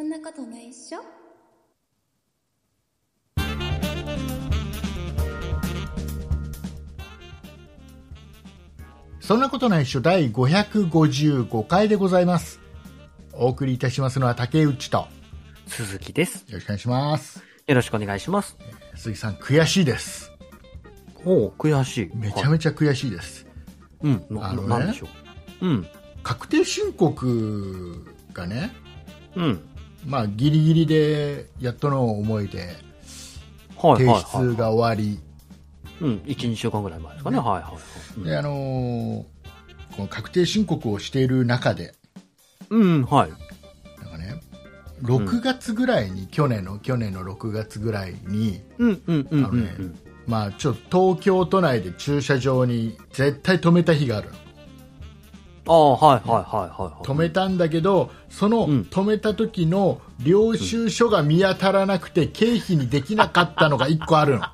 んなことないっしょ。 そんなことないっしょ第555回でございます。お送りいたしますのは竹内と鈴木です。 よろしくお願いします。 よろしくお願いします。 鈴木さん悔しいです。 おう、悔しい。 めちゃめちゃ悔しいです。 はい、なんでしょう。うん。 確定申告がね、 うん。 まあギリギリでやっとの思いで提出が終わり、 うん、1、2週間ぐらい前ですかね。はいはいはい。 でこの確定申告をしている中で、 うん、はい。 なんかね、6月ぐらいに、去年の6月ぐらいに、まあちょっと東京都内で駐車場に絶対止めた日があるの。 ああ、はいはいはいはい。 止めたんだけど、その止めた時の領収書が見当たらなくて経費にできなかったのが1個あるの。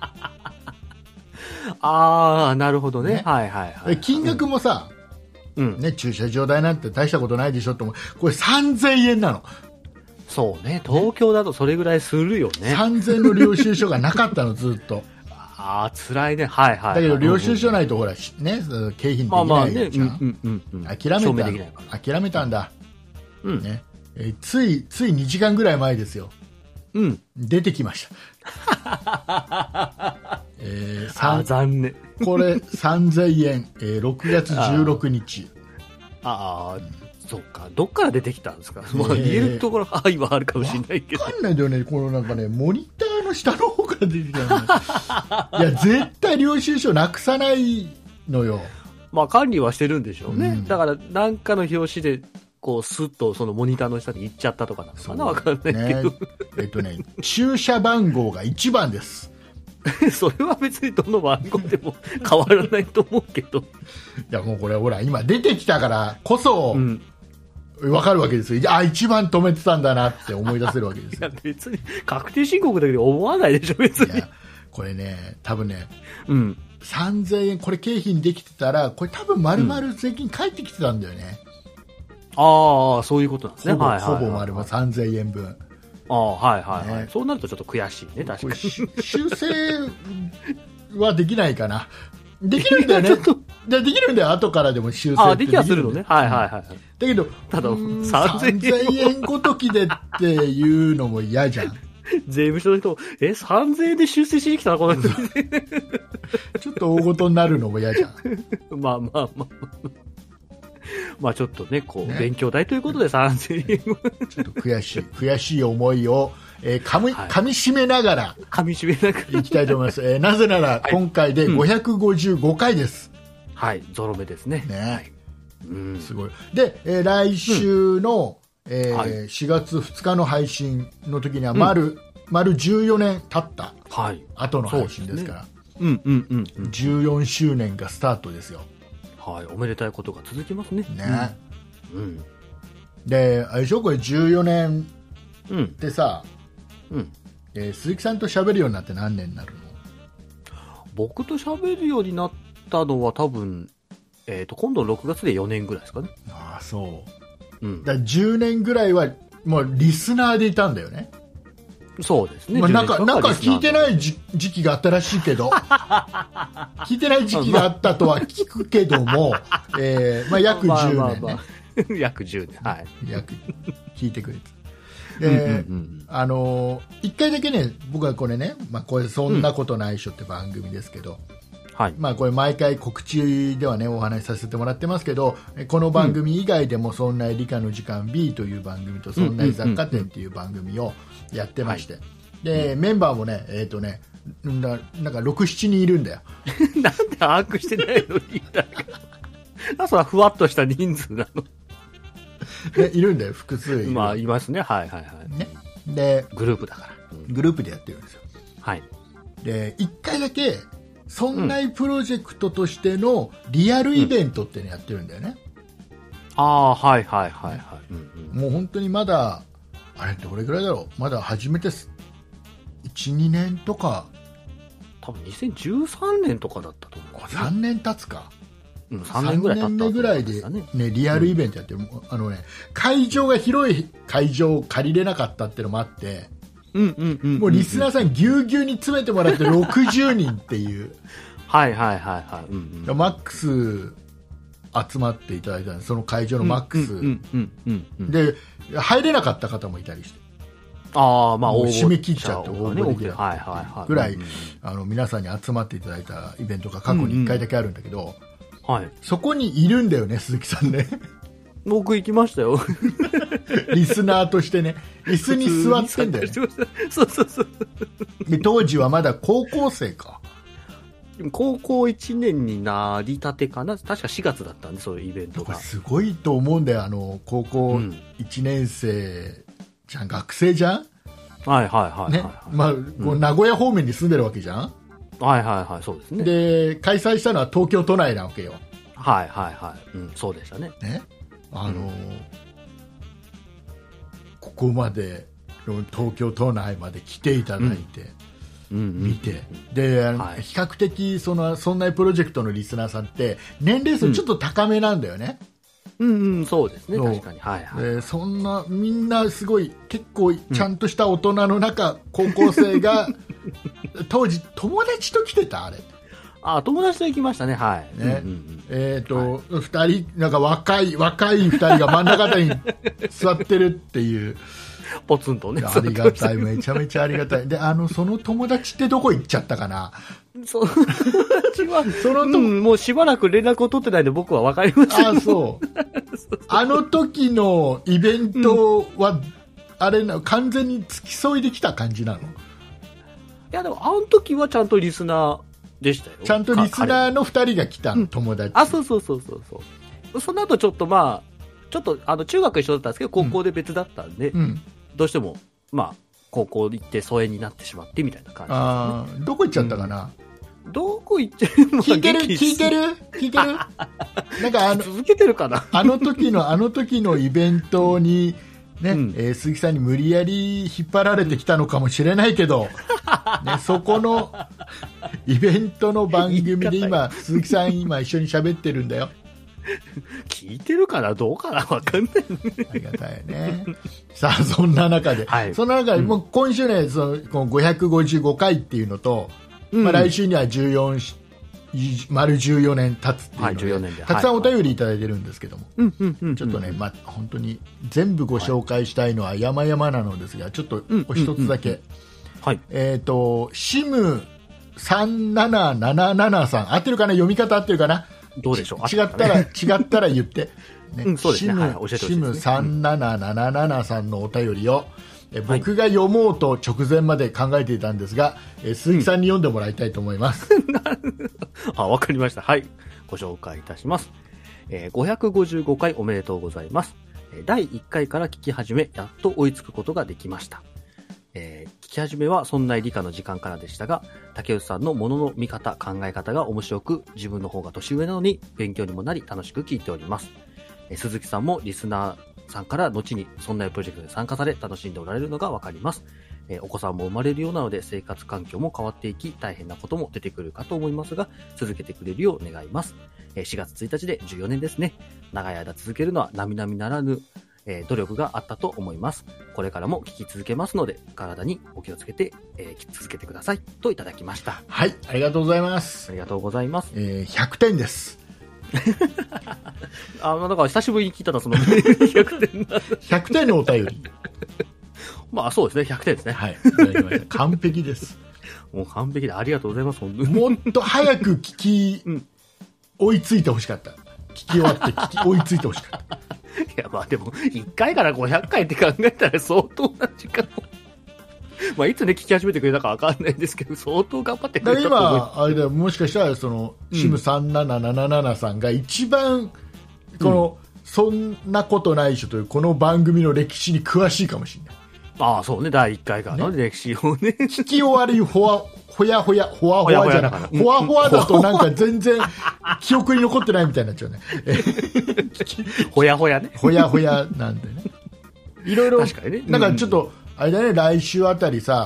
ああ、なるほどね。はいはいはい。 金額もさ、ね、駐車場代なんて大したことないでしょと思う。これ3000円なの。 そうね。東京だとそれぐらいするよね。 3000円の領収書がなかったの、ずっと。 ああ、辛いね。はいはい。 だけど領収書ないとほら、ね、経費にできないじゃん。諦めたんだ。ね、つい2時間ぐらい前ですよ。出てきました。 残念。 これ3000円、6月16日。 ああ、そっか。どっから出てきたんですか。まあ、言えるところ範囲はあるかもしれないけど。 わかんないんだよね。このなんかね、モニターの下の方から出てきたの、ね。いや、絶対領収書なくさないのよ。 まあ、管理はしてるんでしょうね。だから、なんかの表紙で、こう、スッとそのモニターの下に行っちゃったとかなのかな、わかんないけど。 駐車番号が1番です。 それは別にどの番号でも変わらないと思うけど。いや、もうこれほら、今出てきたからこそ、わかるわけですよ。あ、一番止めてたんだなって思い出せるわけですよ。 いや、別に、確定申告だけど思わないでしょ、別に。いや、 これね、多分ね、3000円、これ経費にできてたら、これ多分丸々税金返ってきてたんだよね。 ああ、そういうことなんですね。 ほぼ丸々3000円分。 ああ、はいはいはい。そうなるとちょっと悔しいね、確かに。 修正はできないかな。できるんだよね。できるんだよ、後からでも修正ってできはするのね。はいはいはい。 だけど、 ただ、3000 円ごときでっていうのも嫌じゃん。 税務署の人、3000円で修正しに来たな、この人。 ちょっと大ごとになるのも嫌じゃん。 まあまあまあ。まあちょっとね、こう、勉強代ということで3000円を。 ちょっと悔しい思いを、噛み締めながら、いきたいと思います。なぜなら、今回で555回です。 はい、ゾロ目ですね。 すごい。で、来週の、4月2日の配信の時には、丸14年経った後の配信ですから、14周年がスタートですよ。 はい、おめでたいことが続きますね。 で、あれでしょ、これ14年ってさ、鈴木さんと喋るようになって何年になるの？ 僕と喋るようになったのは多分、今度6月で4年ぐらいですかね。 ああ、そう。だ10年ぐらいはもうリスナーでいたんだよね。 そうですね。 なんか聞いてない時期があったらしいけど、聞いてない時期があったとは聞くけども、約10年ね。 約10年。はい。 聞いてくれて。で、一回だけね、僕はこれね、これそんなことないっしょって番組ですけど、これ毎回告知ではね、お話しさせてもらってますけど、この番組以外でもそんな理科の時間 B という番組とそんな雑貨店っていう番組をやってまして、で、メンバーもね、なんか6、7人いるんだよ。 なんで把握してないのに、それはふわっとした人数なの。 いるんだよ、複数いる。 まあ、いますね。はいはいはい。 ね。で、 グループだから。 グループでやってるんですよ。 はい。 で、一回だけ、そんなプロジェクトとしてのリアルイベントってのやってるんだよね。 ああ、はいはいはいはい。 もう本当にまだ、あれどれぐらいだろう、まだ始めて1、2年とか。 多分2013年とかだったと思う。 3年経つか。 3年ぐらい経った、 3年目ぐらいで、ね、リアルイベントやってる、会場が広い会場を借りれなかったっていうのもあって、もうリスナーさんぎゅうぎゅうに詰めてもらって60人っていうはいはいはいはい、 マックス集まっていただいたんです。その会場のマックスで入れなかった方もいたりして、締め切っちゃって大盛りでぐらい皆さんに集まっていただいたイベントが過去に1回だけあるんだけど、そこにいるんだよね、鈴木さんね。 僕行きましたよ。 リスナーとしてね、椅子に座ってんだよね。 そうそうそう。 で当時はまだ高校生か。 高校1年になりたてかな、確か4月だったんで、そういうイベントが。 すごいと思うんだよ、高校1年生じゃん、学生じゃん。 はいはいはい、 ね、まあこう名古屋方面に住んでるわけじゃん。 はいはいはい、そうですね。 で開催したのは東京都内なわけよ。 はいはいはい、そうでしたね。 ここまで東京都内まで来ていただいて、見て、で比較的そんなプロジェクトのリスナーさんって年齢層ちょっと高めなんだよね。 そうですね、確かに。はいはい。 そんなみんなすごい結構ちゃんとした大人の中、高校生が当時友達と来てたあれ。 友達と行きましたね。はい。 ね、2人なんか若い2人が真ん中あたりに座ってるっていう。 ポツンとね。 ありがたい、めちゃめちゃありがたい。でその友達ってどこ行っちゃったかな。 その友達はもうしばらく連絡を取ってないんで僕は分かりません。 そうあの時のイベントは、あれ完全に付き添いできた感じなの？いやでもあの時はちゃんとリスナーでしたよ。 ちゃんとリスナーの2人が来た、友達。 そうその後ちょっと中学一緒だったんですけど高校で別だったんで、どうしても高校行って疎遠になってしまってみたいな感じですね。 どこ行っちゃったかな。 どこ行って聞いてるなんか続けてるかな。 あの時のイベントにね、鈴木さんに無理やり引っ張られてきたのかもしれないけど、ね、そこのイベントの番組で今鈴木さん一緒に喋ってるんだよ。 聞いてるかなどうかな分かんない。 ありがたいね。さあそんな中で、もう今週ねこの555回っていうのと、来週には丸14年経つっていうので、14年でたくさんお便りいただいてるんですけども、ちょっとね、本当に全部ご紹介したいのは山々なのですが、ちょっとお一つだけ、シム3777さん、合ってるかな、読み方合ってるかな、 どうでしょう、 違ったら言って、 そうですね、 シム3777さんのお便りを僕が読もうと直前まで考えていたんですが、鈴木さんに読んでもらいたいと思います。 わかりました。はい、ご紹介いたします。555回おめでとうございます。第1回から聞き始め、やっと追いつくことができました。聞き始めはそんな理科の時間からでしたが、竹内さんのものの見方、考え方が面白く、自分の方が年上なのに勉強にもなり楽しく聞いております。鈴木さんもリスナーさんから後にそんなプロジェクトで参加され楽しんでおられるのがわかります。お子さんも生まれるようなので生活環境も変わっていき大変なことも出てくるかと思いますが、続けてくれるよう願います。4月1日で14年ですね。長い間続けるのは並々ならぬ努力があったと思います。これからも聞き続けますので体にお気をつけて、続けてくださいといただきました。 はい、ありがとうございます。 ありがとうございます。 100点です。 だから久しぶりに聞いたのはその100 点のお便り。 そうですね、100点ですね。 はい、完璧です。 もう完璧でありがとうございます。 もっと早く追いついてほしかった。聞き終わって追いついてほしかった。 いやでも1回から500回って考えたら相当な時間をいつね聞き始めてくれたか分かんないんですけど、相当頑張ってくれたと思います。 今あれだよ、もしかしたらシム3777さんが一番そんなことない人というこの番組の歴史に詳しいかもしれない。 そうね、第1回からの歴史をね。 聞き終わりほわほわじゃなくて、ほわほわだとなんか全然記憶に残ってないみたいになっちゃうね。 ほやほやね。 ほやほやなんでね。いろいろ、 確かにね。 なんかちょっと、あれだね、来週あたりさ、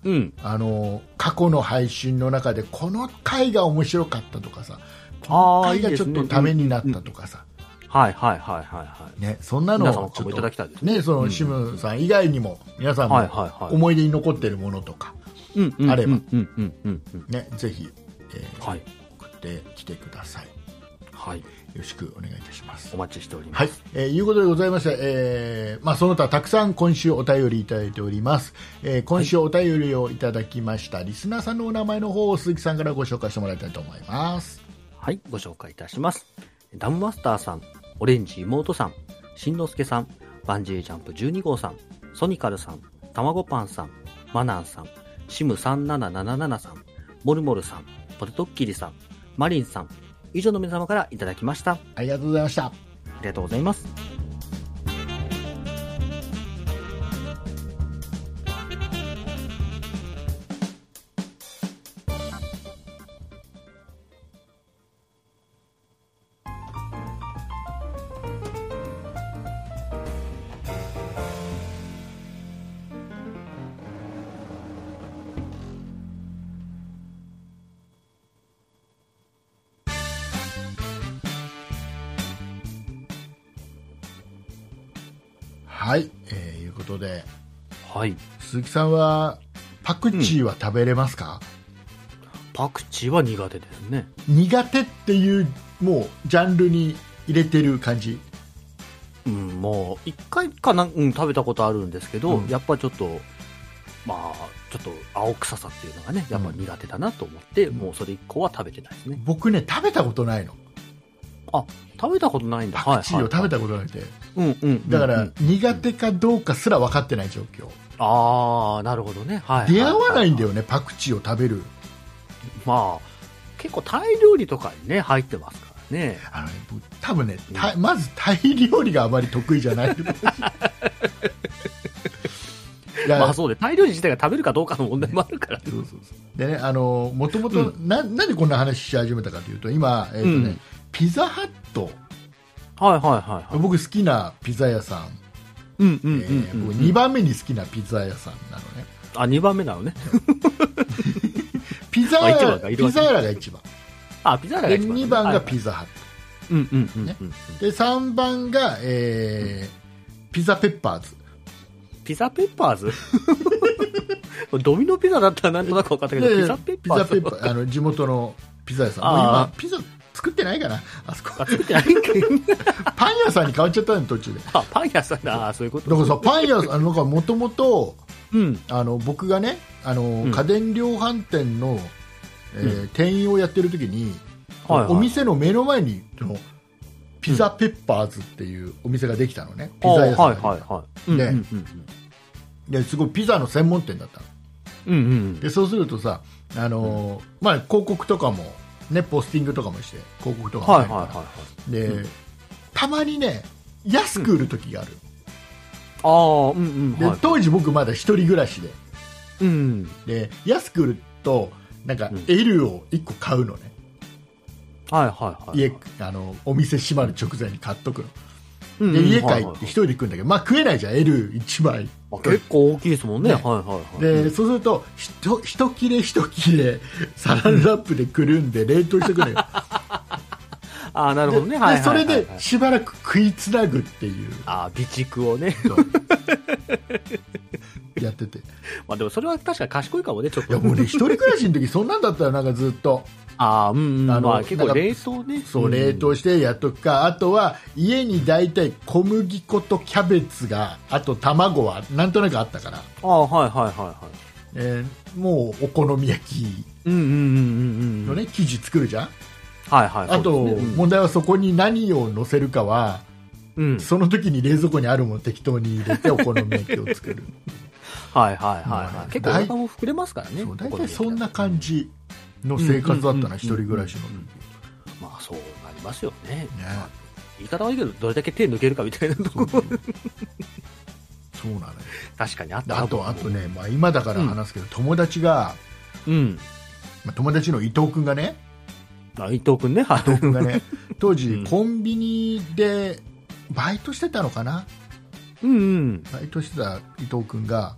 うん、 過去の配信の中でこの回が面白かったとかさ、この回がちょっとためになったとかさ、 はいはいはいはいね、そんなのをちょっといただきたいですね。 そのシムさん以外にも皆さんも思い出に残っているものとかあればね、ぜひ、送ってきてください。 はい、よろしくお願いいたします。 お待ちしております。 はい、いうことでございまして、その他たくさん今週お便りいただいております。今週お便りをいただきましたリスナーさんのお名前の方を鈴木さんからご紹介してもらいたいと思います。 はい、ご紹介いたします。ダムマスターさん、オレンジ妹さん、しんのすけさん、バンジージャンプ12号さん、ソニカルさん、たまごパンさん、マナンさん、シム3777さん、モルモルさん、ポテトッキリさん、マリンさん、以上の皆様からいただきました。 ありがとうございました。 ありがとうございます。 はい、いうことで、 はい、 鈴木さんはパクチーは食べれますか？ パクチーは苦手ですね。 苦手っていうもうジャンルに入れてる感じ？ もう1回かな、食べたことあるんですけど、やっぱちょっとちょっと青臭さっていうのがねやっぱ苦手だなと思って、もうそれ以降は食べてないですね。 僕ね食べたことないの。 あ、食べたことないんだ。 パクチーを食べたことなくて、だから苦手かどうかすら分かってない状況。 ああ、なるほどね。はい、 出会わないんだよね、パクチーを食べる。 結構タイ料理とかにね入ってますからね。 多分ね、まずタイ料理があまり得意じゃない。 そうで、タイ料理自体が食べるかどうかの問題もあるから。 でね、もともとなんでこんな話し始めたかというと、今ピザハット、僕好きなピザ屋さん、僕2番目に好きなピザ屋さんなのね。 あ、2番目なのね。 ピザ屋が1番。 ピザ屋が1番。 で2番がピザハット。で3番が、ピザペッパーズ。 ピザペッパーズドミノピザだったらなんとなく分かったけど、ピザペッパーズ。 ピザペッパー、地元のピザ屋さん。今ピザ作ってないかな、あそこ。 作ってないパン屋さんに変わっちゃったの途中で。 パン屋さんだ。そういうこと。 だからさ、パン屋さん、もともと僕がね、家電量販店の、店員をやってる時に、お店の目の前にピザペッパーズっていうお店ができたのね。ピザ屋さんがですごいピザの専門店だったの。でそうするとさ、広告とかもね、ポスティングとかもして広告とかもで、たまにね安く売る時がある。で当時僕まだ一人暮らしで、安く売るとなんか L を1個買うのね。お店閉まる直前に買っとくの。で家帰って一人で食うんだけど、食えないじゃん L1 枚。 結構大きいですもんね。 でそうすると一切れ一切れサランラップでくるんで冷凍してくれる。 なるほどね。 でそれでしばらく食いつなぐっていう。 備蓄をねやってて。 でもそれは確かに賢いかもね、ちょっと。 いやもうね、一人暮らしの時そんなんだったらなんかずっと。 結構冷凍ね。 そう、冷凍してやっとくか。あとは家にだいたい小麦粉とキャベツが、あと卵はなんとなくあったから。もうお好み焼きのね生地作るじゃん。あと問題はそこに何を乗せるかは、その時に冷蔵庫にあるもの適当に入れてお好み焼きを作る。 結構お腹も膨れますからね。 大体そんな感じの生活だったな、一人暮らしの時。 そうなりますよね。言い方悪いけどどれだけ手抜けるかみたいなところ。 そうなのよ。 確かにあった。 あとね、今だから話すけど、友達が、友達の伊藤君がね、 伊藤君ね、 当時コンビニでバイトしてたのかな。バイトしてた伊藤君が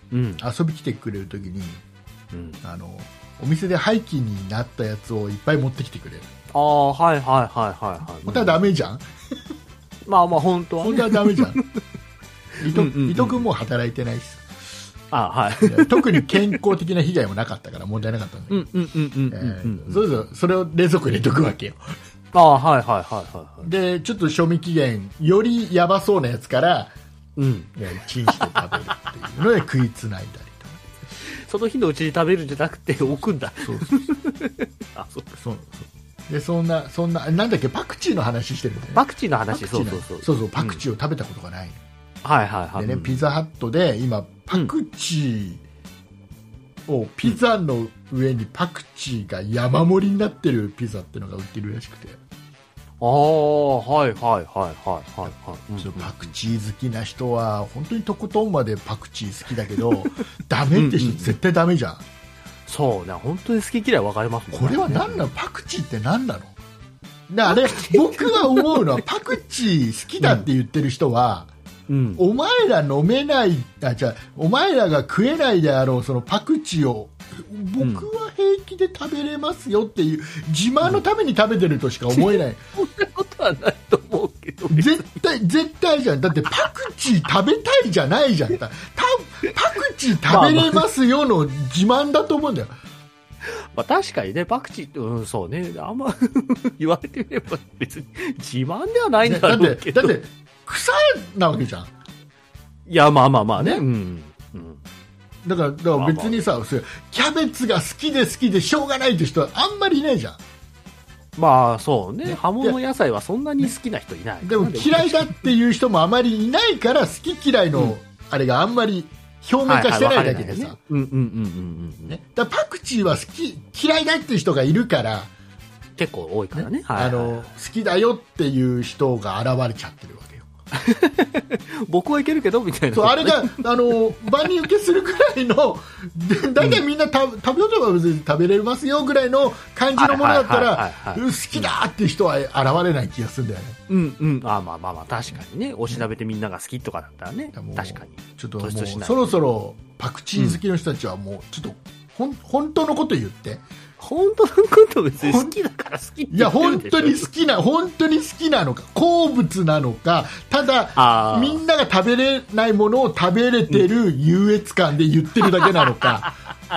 遊び来てくれるときに、お店で廃棄になったやつをいっぱい持ってきてくれる。 ああ、はいはいはいはい。 本当はダメじゃん。 まあまあ本当は、ね。 本当はダメじゃん。伊藤君も働いてないし。 はい。 特に健康的な被害もなかったから問題なかったんだけど。それを冷蔵庫に入れとくわけよ。 はいはいはいはい。 で、ちょっと賞味期限よりやばそうなやつから、チンして食べるっていうので食いつないだりとか。 その日のうちに食べるんじゃなくて置くんだ。そうそうでそんななんだっけ、パクチーの話してるんだよね。 パクチーの話、 そうパクチーを食べたことがない。 はいはいはい。 でね、ピザハットで今パクチーをピザの上にパクチーが山盛りになってるピザっていうのが売ってるらしくて。 はいはいはいはいパクチー好きな人は本当にとことんまでパクチー好きだけどダメって人絶対ダメじゃん。 そうね、本当に好き嫌い分かれますもんね。 これは何なの、パクチーって何なの。であれ僕が思うのはパクチー好きだって言ってる人は、お前ら飲めないお前らが食えないであろうそのパクチーを僕は平気で食べれますよっていう自慢のために食べてるとしか思えない。 そんなことはないと思うけど、 絶対じゃん。だってパクチー食べたいじゃないじゃん。パクチー食べれますよの自慢だと思うんだよ。 まあ確かにね、パクチー、そうね、あんま言われてみれば別に自慢ではないんだろうけど。 だって草なわけじゃん。 いや、まあね。 だから別にさ、キャベツが好きでしょうがないって人はあんまりいないじゃん。 まあそうね、葉物野菜はそんなに好きな人いない。 でも嫌いだっていう人もあまりいないから好き嫌いのあれがあんまり表面化してないだけでさ。だからパクチーは嫌いだっていう人がいるから、 結構多いからね。 好きだよっていう人が現れちゃってるわけよ。 僕はいけるけどみたいな。 そう、あれが万人受けするくらいのだいたいみんな食べようとは別に食べれますよぐらいの感じのものだったら好きだっていう人は現れない気がするんだよね。 まあ確かにね、おしなべてみんなが好きとかだったらね、確かにちょっともうそろそろパクチー好きの人たちはもうちょっと本当のこと言って。 本当のこと別に好きだから好きって言ってるでしょ。 いや本当に好きなのか、好物なのか、ただみんなが食べれないものを食べれてる優越感で言ってるだけなのか。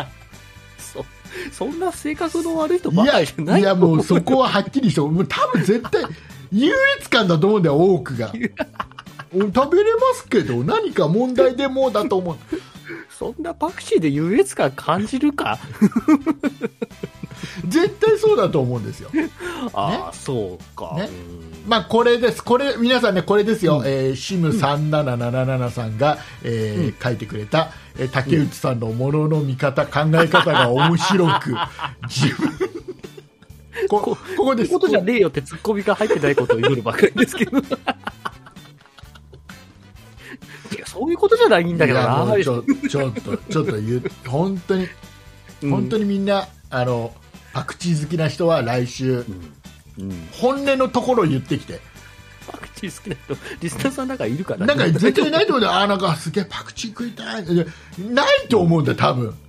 そんな性格の悪い人ばかりじゃない。 いやもうそこははっきりして、もう多分絶対優越感だと思うんだよ、多くが。食べれますけど何か問題でもだと思う。 そんなパクチーで優越感感じるか。 絶対そうだと思うんですよ。 そうか。 ね、まあこれです。これ皆さんね、これですよ。シム3777さんが、書いてくれた、竹内さんのものの見方、考え方が面白く自分ここです。 ことじゃねえよってツッコミが入ってないことを言うばっかりですけど。そういうことじゃないんだけどな。 ちょっと本当にみんなパクチー好きな人は来週、本音のところを言ってきて。 パクチー好きな人リスナーさんなんかいるかな。 なんか絶対ないと思うんだよ。なんかすげえパクチー食いたいないと思うんだよ多分。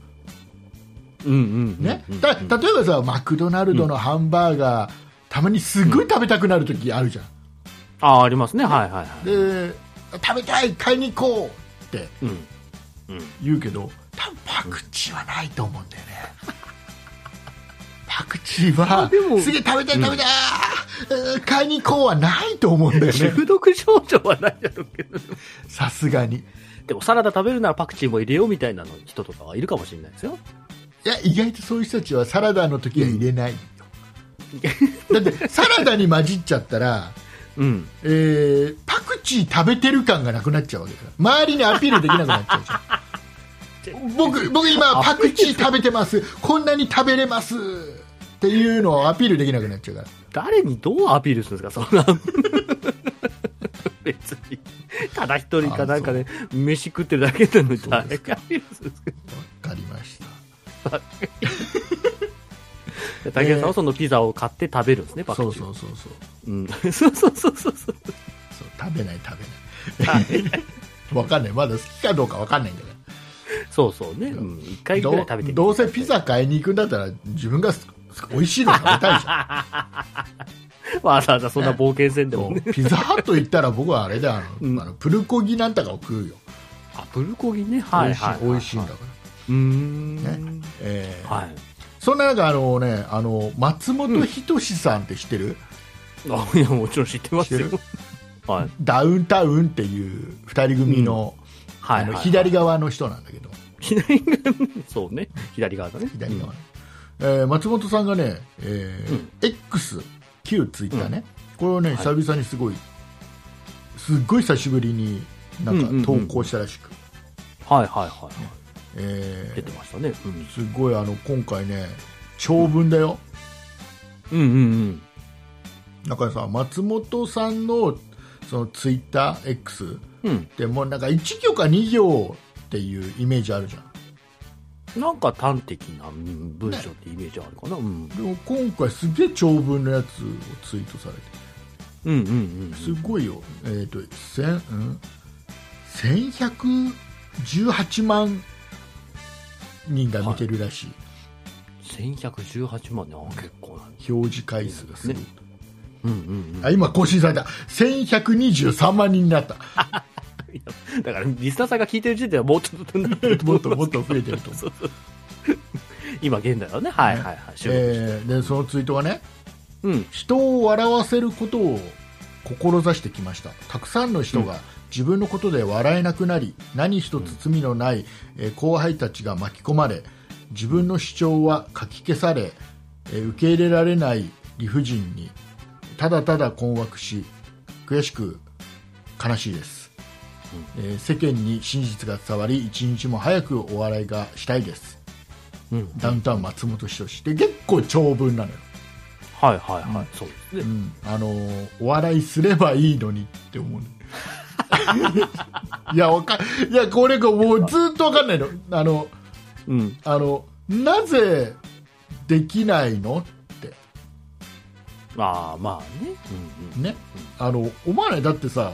ね。例えばさ、マクドナルドのハンバーガー、たまにすごい食べたくなる時あるじゃん。 ありますね。はいで食べたい、買いに行こうって言うけど、多分パクチーはないと思うんだよね。パクチーはすげえ食べたい、買いに行こうはないと思うんだよね。 中毒症状はないだろうけど、 さすがに。 でもサラダ食べるならパクチーも入れようみたいなの人とかはいるかもしれないですよ。 いや意外とそういう人たちはサラダの時は入れないよ。だってサラダに混じっちゃったらパクチー食べてる感がなくなっちゃうわけだから、周りにアピールできなくなっちゃうじゃん。僕今パクチー食べてます、こんなに食べれますっていうのをアピールできなくなっちゃうから。 誰にどうアピールするんですか、そんな。別にただ一人かなんかで、ね、飯食ってるだけなのに誰かアピールするんですか。 分かりました。 竹谷さんはそのピザを買って食べるんですね、パクチー。そう食べない分かんない、まだ好きかどうか分かんないんだかそうそうね。一回ぐらい食べてどうせピザ買いに行くんだったら、自分が美味しいの食べたいじゃん。 わざわざそんな冒険せんでもね。 ピザハット行ったら僕はあれだよ、プルコギなんとかを食うよ。 あ、プルコギね。はいはい。 美味しいんだから。 ね。はい。 そんな中松本人志さんって知ってる？ いや、もちろん知ってますよ。はい。 ダウンタウンっていう二人組の、左側の人なんだけど。 左側、そうね。左側だね。 左側。松本さんがね、X、旧ツイッターね。これをね、久々にすっごい久しぶりになんか投稿したらしく。 はいはいはい。出てましたね。 すごい今回ね、長文だよ。だからさ、松本さんのそのツイッター X ってもうなんか1行か2行っていうイメージあるじゃん。 なんか端的な文章ってイメージあるかな。でも今回すげえ長文のやつをツイートされて、すごいよ。1118万人が見てるらしい。 1118万ね、結構な表示回数がすごい。今更新された。1123万人になった。 だからリスナーさんが聞いてる時点ではもうちょっとなってるもっと増えてると思う。 今現在はね。はいはいはい。 でそのツイートがね、人を笑わせることを志してきました。たくさんの人が自分のことで笑えなくなり、何一つ罪のない後輩たちが巻き込まれ、自分の主張はかき消され、受け入れられない理不尽にただただ困惑し、悔しく悲しいです。世間に真実が伝わり、一日も早くお笑いがしたいです。ダウンタウン松本人志って結構長文なのよ。 はいはいはい。そうですね。 お笑いすればいいのにって思う。いやこれがもうずっと分かんないの。なぜできないのって。 まあね。 ね。思わない？だってさ、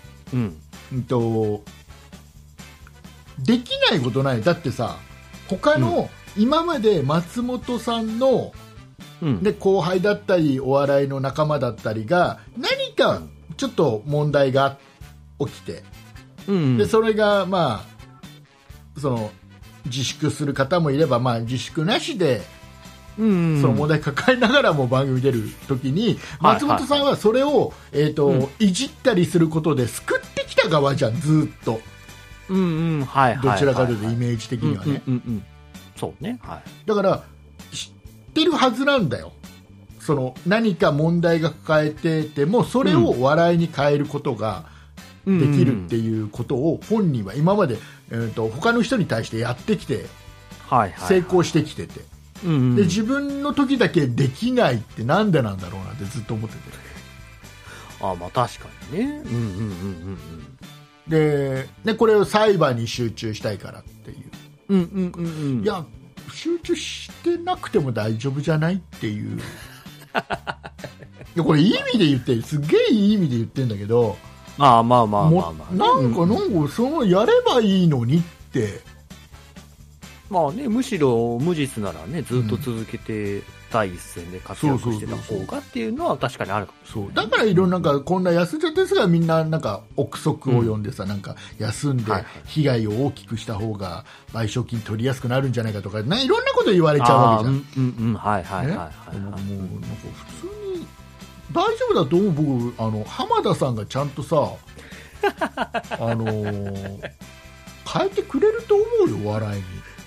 できないことない。だってさ、他の、今まで松本さんの、後輩だったりお笑いの仲間だったりが何かちょっと問題が起きて、でそれがその自粛する方もいれば、自粛なしで、その問題抱えながらも番組出るときに、松本さんはそれを、いじったりすることで救ってきた側じゃん、ずっと。どちらかというとイメージ的にはね。 そうね。 だから知ってるはずなんだよ。その何か問題が抱えててもそれを笑いに変えることができるっていうことを本人は今まで、他の人に対してやってきて、成功してきてて、で自分の時だけできないってなんでなんだろうなってずっと思ってて。 確かにね。 でこれを裁判に集中したいからっていう。いや、集中してなくても大丈夫じゃないっていう。いやこれいい意味で言ってすげえいい意味で言ってんだけど、なんかそのやればいいのにって。 むしろ無実ならね、ずっと続けて第一線で活躍してた方がっていうのは確かにあるかもしれない。 だからいろんなこんな休んじゃってですがみんななんか憶測を呼んでさ、なんか休んで被害を大きくした方が賠償金取りやすくなるんじゃないかとか、いろんなこと言われちゃうわけじゃん。もうなんか普通に大丈夫だと思う。僕浜田さんがちゃんとさ変えてくれると思うよ、笑いに。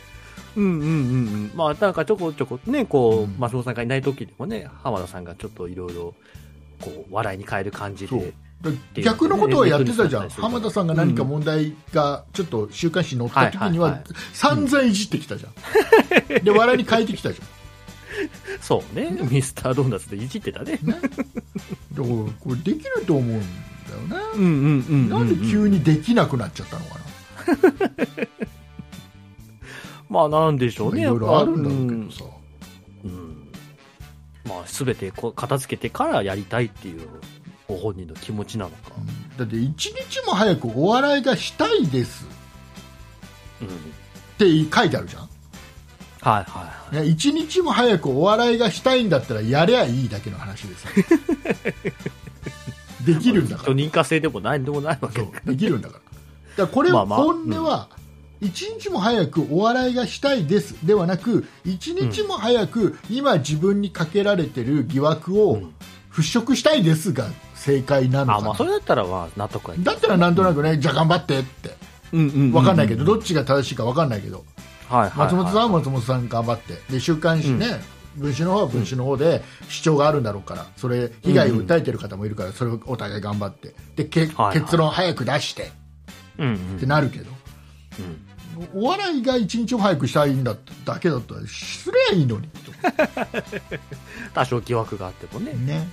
なんかちょこちょこね、松本さんがいない時でもね、浜田さんがちょっといろいろ笑いに変える感じで。 逆のことはやってたじゃん。浜田さんが何か問題がちょっと週刊誌に載った時には散々いじってきたじゃん。で笑いに変えてきたじゃん。 そうね、ミスタードーナツでいじってたね。だからこれできると思うんだよね。なんで急にできなくなっちゃったのかな。 なんでしょうね。 いろいろあるんだろうけどさ。 すべて片付けてからやりたいっていうご本人の気持ちなのか。だって一日も早くお笑いがしたいです。っって書いてあるじゃん。 はいはいはい。 一日も早くお笑いがしたいんだったらやりゃいいだけの話ですよ。できるんだから。 認可制でもないんでもないわけできるんだから。だからこれは本音は、一日も早くお笑いがしたいですではなく、一日も早く今自分にかけられてる疑惑を払拭したいですが正解なのかな。 まあそれだったら納得はいい。 だったらなんとなくね、じゃあ頑張ってって分かんないけど、どっちが正しいか分かんないけど、松本さんは松本さん頑張って、で週刊誌ね、文春の方は文春の方で主張があるんだろうから、それ被害を訴えてる方もいるから、それをお互い頑張って、で結論早く出して、ってなるけど、お笑いが一日も早くしたいんだけだったらすればいいのにと。 多少疑惑があってもね。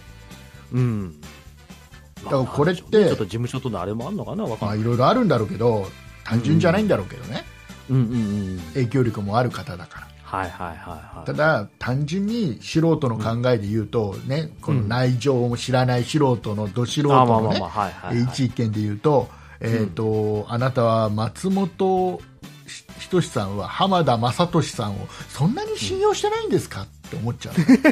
だからこれってちょっと事務所とのあれもあるのかな、分かんない。 いろいろあるんだろうけど、単純じゃないんだろうけどね。影響力もある方だから。ただ単純に素人の考えで言うと、ね、この内情を知らない素人のど素人のね、一意見で言うと、あなたは松本人志さんは浜田雅俊さんをそんなに信用してないんですか、って思っちゃう。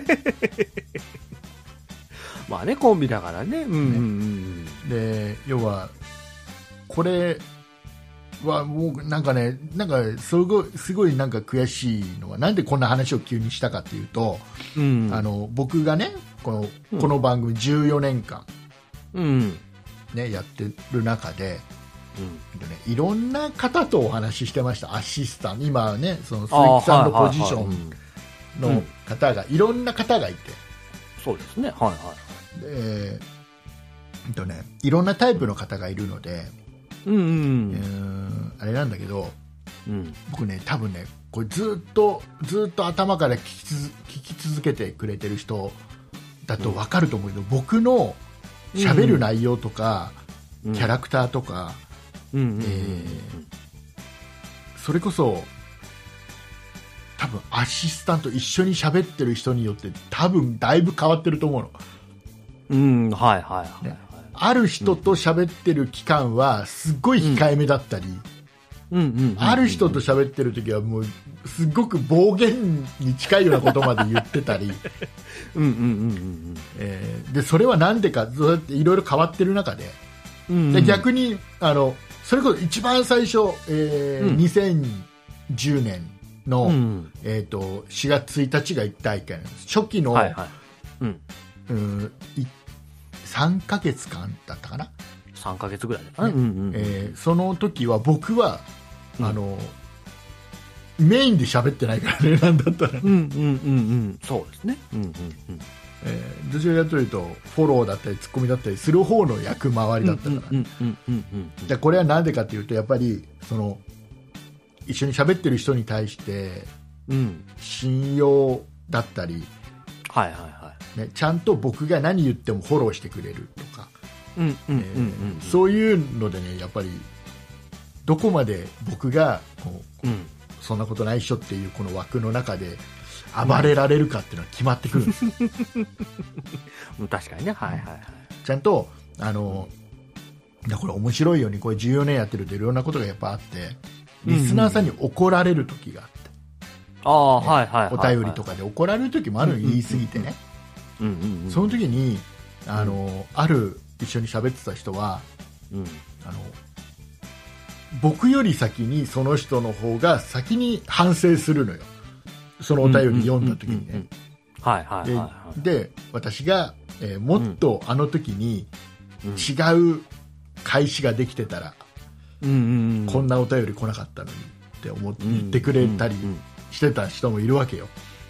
まあね、コンビだからね。 で要はこれはもうなんかね、すごいなんか悔しいのは、なんでこんな話を急にしたかっていうと、僕がねこの番組14年間、ね、やってる中で、いろんな方とお話ししてました。アシスタント、今はね、その鈴木さんのポジションの方が、いろんな方がいて、 そうですね、 でいろんなタイプの方がいるので、あれなんだけど、僕ね、多分ね、これずっと頭から聞き続けてくれてる人だと分かると思うけど、僕の喋る内容とか、キャラクターとか、それこそ多分アシスタント一緒に喋ってる人によって多分だいぶ変わってると思うの。ある人と喋ってる期間はすっごい控えめだったり、ある人と喋ってる時はもうすごく暴言に近いようなことまで言ってたり、でそれはなんでか、そうやっていろいろ変わってる中で、で逆にそれこそ一番最初、2010年の、4月1日が1大会なんです。初期の、3ヶ月間だったかな、 3ヶ月ぐらいだね。 その時は僕は、メインで喋ってないからね、なんだったら、 そうですね。 どちらかというとフォローだったりツッコミだったりする方の役回りだったから、でこれはなんでかというと、やっぱり一緒に喋ってる人に対して、信用だったり、ちゃんと僕が何言ってもフォローしてくれるとか、そういうのでね、やっぱりどこまで僕がそんなことないっしょっていうこの枠の中で暴れられるかっていうのは決まってくるんですよ。 確かにね、 ちゃんとこれ面白いように、これ14年やってるといろんなことがやっぱあって、リスナーさんに怒られる時があって、お便りとかで怒られる時もあるの、言い過ぎてね。その時にある一緒に喋ってた人は、僕より先にその人の方が先に反省するのよ、そのお便り読んだ時にね。で私が、もっとあの時に違う返しができてたら、こんなお便り来なかったのにって言ってくれたりしてた人もいるわけよ。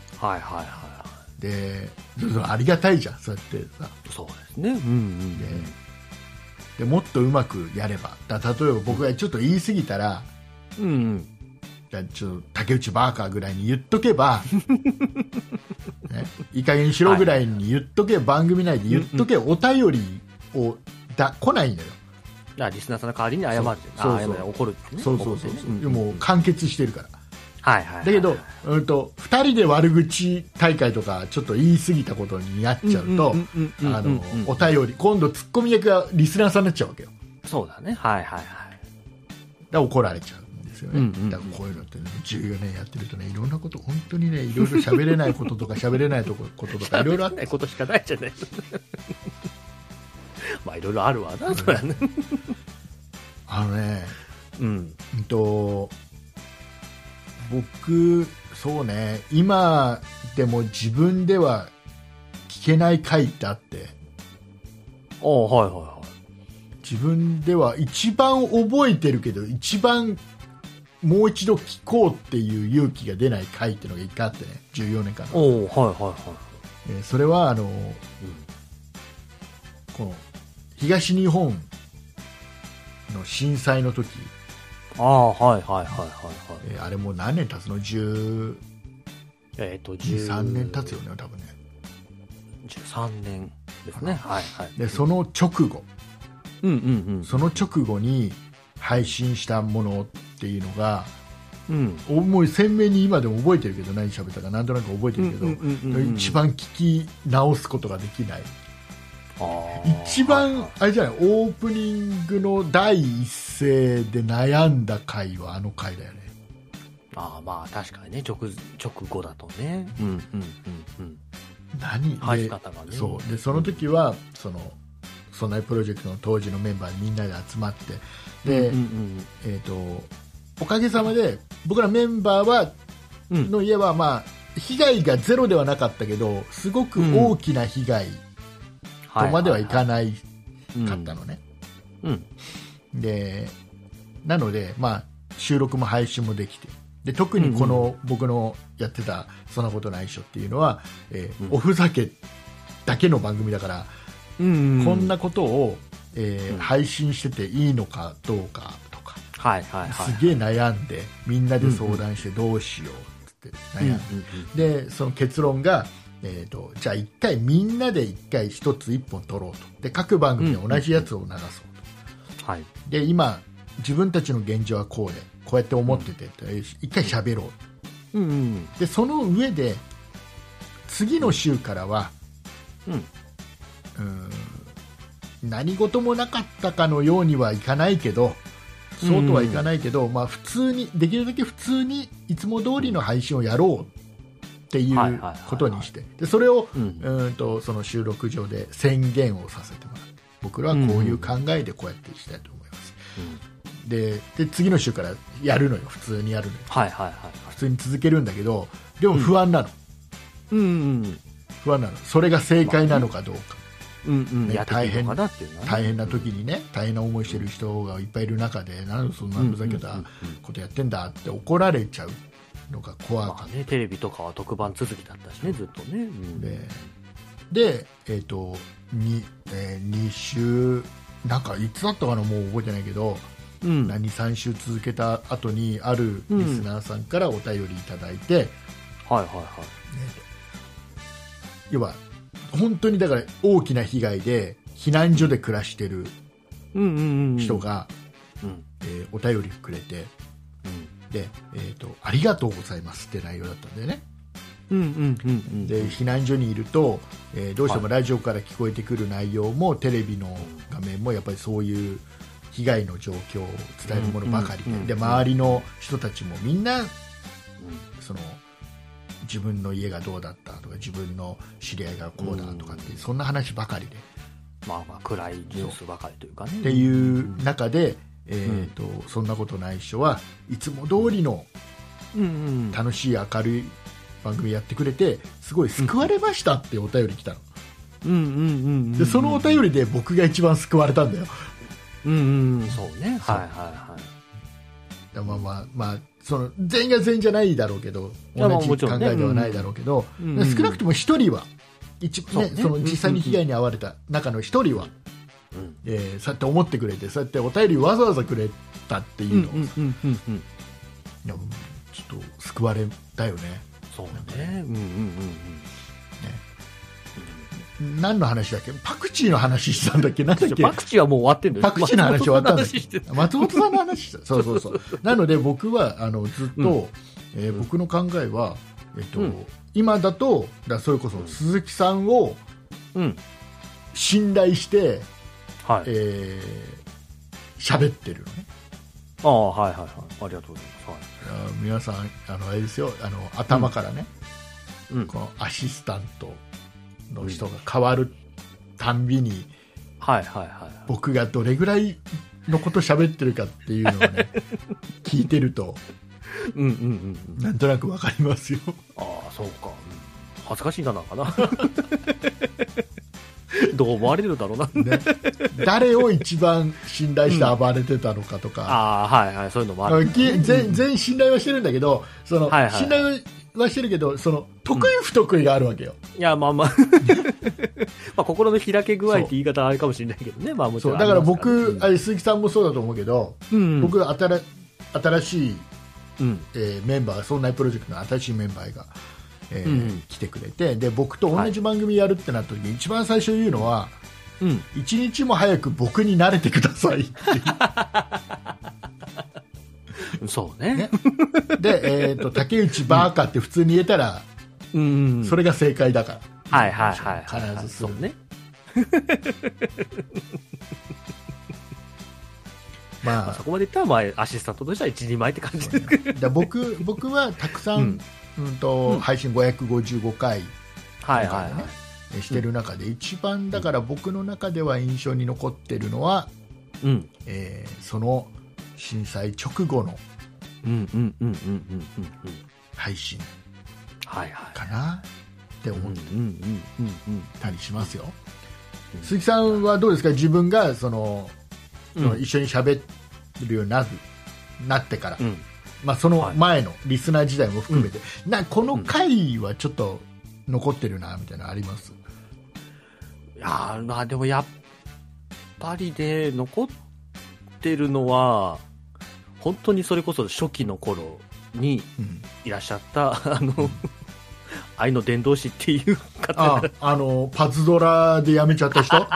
でありがたいじゃん、そうやってさ。 そうですね。 でもっとうまくやれば、例えば僕がちょっと言い過ぎたら、ちょっと竹内バーカーぐらいに言っとけば、いい加減にしろぐらいに言っとけ、番組内で言っとけ、お便りを来ないのよ。 リスナーさんの代わりに謝る、怒るってね。 もう完結してるから。だけど、2人で悪口大会とかちょっと言い過ぎたことになっちゃうと、お便り、今度ツッコミ役がリスナーさんになっちゃうわけよ。 そうだね。 怒られちゃうんですですよね。だからこういうのってね、14年やってるとね、いろんなこと、本当にね、いろいろ喋れないこととか喋れないこととかいろいろあって。 ないことしかないじゃない。まあいろいろあるわな、それはね。 僕、そうね、今でも自分では聞けない回ってあって、 はいはいはい。 自分では一番覚えてるけど、一番もう一度聞こうっていう勇気が出ない回っていうのが一回あってね、14年間の。 はいはいはい。 それはこの東日本の震災の時。 はいはいはいはい。 あれもう何年経つの？13年経つよね、多分ね。 13年ですね。はいはい。 で、その直後。その直後に配信したものっていうのが、もう鮮明に今でも覚えてるけど、何喋ったかなんとなく覚えてるけど、一番聞き直すことができない。一番あれじゃない、オープニングの第一声で悩んだ回はあの回だよね。 まあ確かにね、直後だとね。 何入り方がね。 そうで、その時はそんなプロジェクトの当時のメンバーみんなで集まって、で、おかげさまで僕らメンバーは、の家はまあ被害がゼロではなかったけど、すごく大きな被害とまではいかないかったのね。で、なのでまあ収録も配信もできて、で特にこの僕のやってたそんなことないっしょっていうのは、おふざけだけの番組だから。こんなことを、配信してていいのかどうかとか、すげえ悩んでみんなで相談してどうしようって悩んで、でその結論が、じゃあ一回みんなで一回一本撮ろうと。で各番組で同じやつを流そうと。で今自分たちの現状はこうでこうやって思ってて、一回喋ろう。でその上で次の週からは、何事もなかったかのようにはいかないけど、そうとはいかないけど、まあ普通にできるだけ普通にいつも通りの配信をやろうっていうことにして、でそれを、その収録上で宣言をさせてもらって、僕らはこういう考えでこうやっていきたいと思います。で次の週からやるのよ、普通にやるのよ。普通に続けるんだけど、でも不安なの。不安なの。それが正解なのかどうか。大変な時にね、大変な思いしてる人がいっぱいいる中で、なんでそんなふざけたことやってんだって怒られちゃうのが怖かった。 テレビとかは特番続きだったしね、ずっとね。 で2週なんかいつだったかな、もう覚えてないけど、3週続けた後にあるリスナーさんからお便りいただいて、要は本当にだから大きな被害で避難所で暮らしてる人がお便りくれて、で、ありがとうございますって内容だったんだよね。で避難所にいると、どうしてもラジオから聞こえてくる内容もテレビの画面もやっぱりそういう被害の状況を伝えるものばかりで、周りの人たちもみんなその自分の家がどうだったとか、自分の知り合いがこうだとかって、そんな話ばかりで、 暗いニュースばかりというかね。 っていう中で、そんなことない人はいつも通りの楽しい明るい番組やってくれて、すごい救われましたってお便り来たの。でそのお便りで僕が一番救われたんだよ。 そうね。 まあその全員が全員じゃないだろうけど、同じ考えではないだろうけど、少なくとも一人はその実際に被害に遭われた中の一人は、そうやって思ってくれて、そうやってお便りわざわざくれたっていうのを、ちょっと救われたよね。 そうね。 何の話だっけ？パクチーの話したんだっけ？なんだっけ？ パクチーはもう終わってるんパクチーの話終わったんだっけ？松本さんの話した。そうなので僕はずっと、僕の考えは、今だとそれこそ鈴木さんを信頼して喋ってるのね。 ああ、はいはいはい。ありがとうございます。 はい、皆さん、あれですよ、頭からね、このアシスタントの人が変わるたんびに、 はいはいはい。 僕がどれぐらいのこと喋ってるかっていうのをね、聞いてると、なんとなくわかりますよ。 ああ、そうか。恥ずかしいな、なんかな。どう思われるだろうな、 ね、誰を一番信頼して暴れてたのかとか、 ああ、はいはい、そういうのもある、 全員信頼はしてるんだけど、信頼はしてるけど、得意不得意があるわけよ。 いや、まあまあまあ心の開け具合って言い方はあるかもしれないけどね、まあもちろん、 だから僕、鈴木さんもそうだと思うけど、僕新しい、メンバー、そんなプロジェクトの新しいメンバーが来てくれて、で僕と同じ番組やるってなった時に、一番最初言うのは、一日も早く僕に慣れてくださいってそうね。 で、竹内バーカって普通に言えたら、それが正解だから。 はいはいはい。 必ずする。 そうね。まあ、そこまで言ったら、まあ、アシスタントとしては一人前って感じですけど、 僕はたくさん、配信555回、してる中で一番だから僕の中では印象に残ってるのは、その震災直後の配信かなって思ってたりしますよ。鈴木さんはどうですか、自分が一緒に喋るようになってから、まあ、その前のリスナー時代も含めて、この回はちょっと残ってるなみたいなのあります？ いやまあでもやっぱりね、残ってるのは本当にそれこそ初期の頃にいらっしゃった、愛の伝道師っていう方が、 パズドラで辞めちゃった人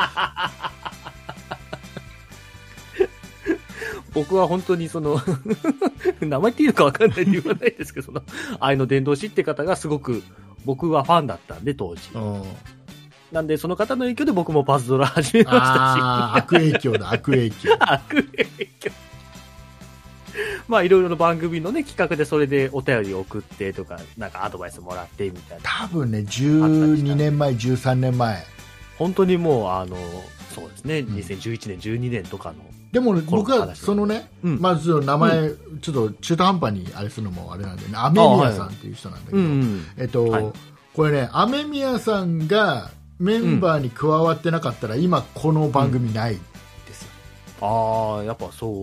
僕は本当に名前っていうか分かんないって言わないですけど、愛の伝道師って方がすごく僕はファンだったんで、当時。なんで、その方の影響で僕もパズドラ始めましたし。 悪影響だ、悪影響。 悪影響。まあ、いろいろな番組のね、企画でそれでお便りを送ってとか、なんかアドバイスもらってみたいな。 多分ね、12年前、13年前。 本当にもう、そうですね、2011年、12年とかの。 でも、僕はそのね、まず名前、ちょっと中途半端にあれするのもあれなんでね、雨宮さんっていう人なんだけど、これね、雨宮さんがメンバーに加わってなかったら、今この番組ないですよ。 やっぱそう。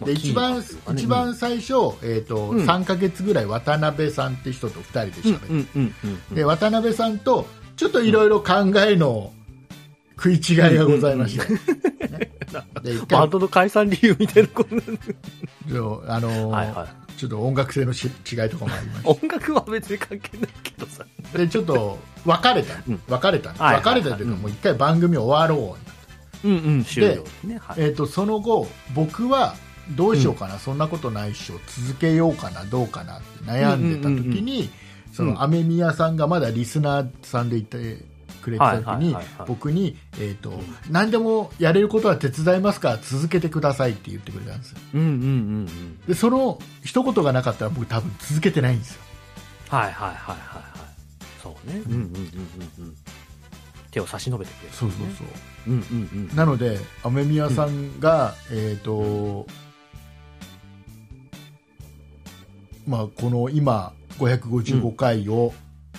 で、一番最初、3ヶ月ぐらい渡辺さんって人と2人で喋って、で、渡辺さんとちょっといろいろ考えの食い違いがございまして、 バンドの解散理由みたいなことちょっと音楽性の違いとかもありまして、 音楽は別に関係ないけどさ、 でちょっと別れたというか、もう一回番組終わろう終了ね。 その後僕はどうしようかな、そんなことないっしょ、続けようかなどうかなって悩んでた時に、その雨宮さんがまだリスナーさんでいてくれた時に、僕に、何でもやれることは手伝いますから続けてくださいって言ってくれたんですよ。でその一言がなかったら僕多分続けてないんですよ。 そうね。手を差し伸べてくれる、 そうなので雨宮さんが、まあ、この今555回を、